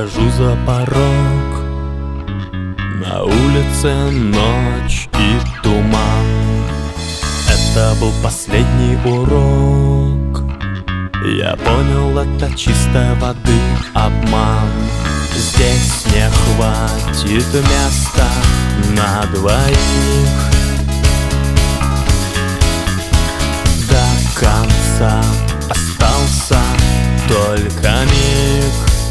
Выхожу за порог, на улице ночь и туман. Это был последний урок. Я понял, это чистой воды обман. Здесь не хватит места на двоих. До конца остался только миг.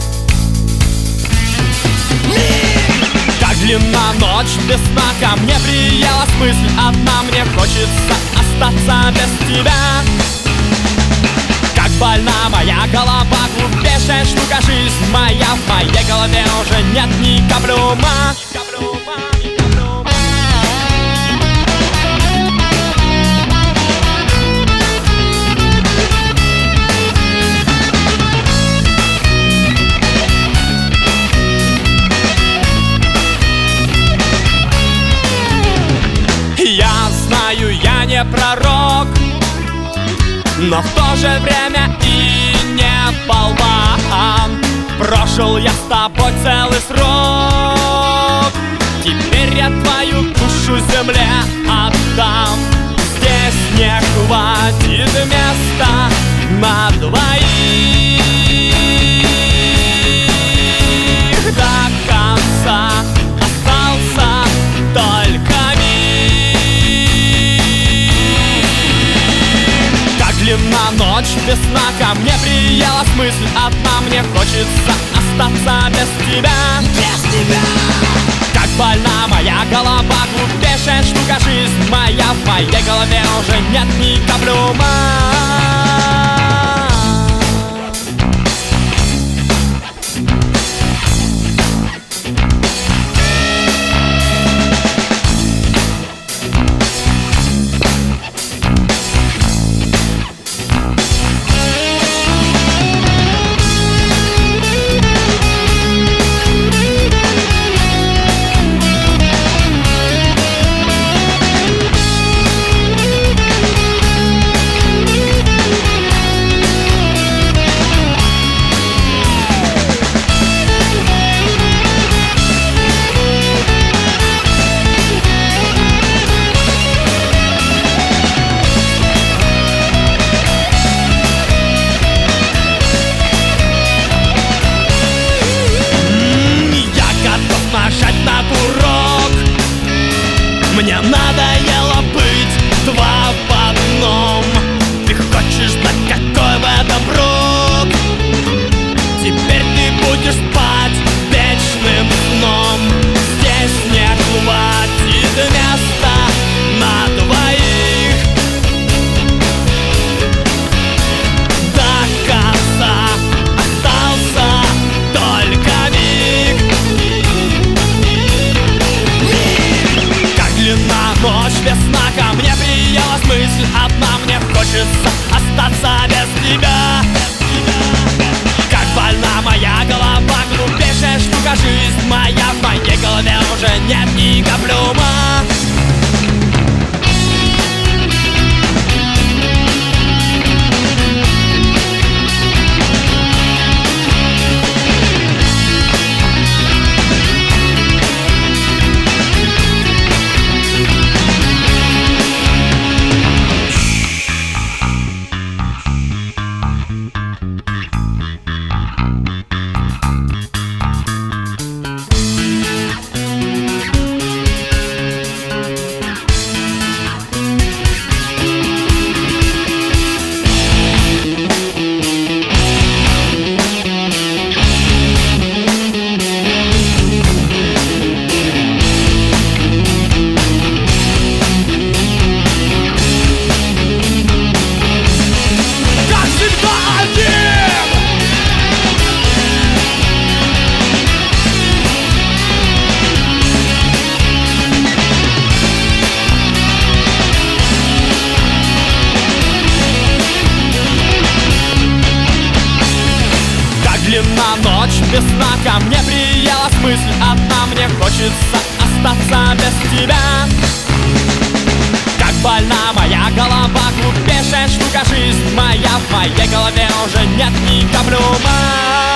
Как длинна ночь без сна, ко мне приелась мысль одна: мне хочется остаться без тебя. Как больна моя голова, глупейшая штука жизнь моя. В моей голове уже нет ни капли ума. Я знаю, я не пророк, но в то же время и не болван. Прожил я с тобой целый срок, теперь я твою душу земле отдам. Здесь не хватит места на двоих. До конца остался только длинна ночь без сна, ко мне приелась мысль одна: мне хочется остаться без тебя. Без тебя. Как больна моя голова, глупейшая штука жизнь моя. В моей голове уже нет ни капли ума. Мне надоело быть два в одном. Ты хочешь знать, какой в этом прок? Теперь ты будешь спать вечным сном. Здесь не хватит места на двоих. До конца остался только миг. Длинна ночь без сна, ко мне приелась мысль одна: мне хочется остаться без тебя. Как больна моя голова, глупейшая штука жизнь моя. В моей голове уже нет ни капли ума. Длинна ночь без сна, ко мне приелась мысль одна: мне хочется остаться без тебя. Как больна моя голова, глупейшая штука жизнь моя. В моей голове уже нет ни капли ума.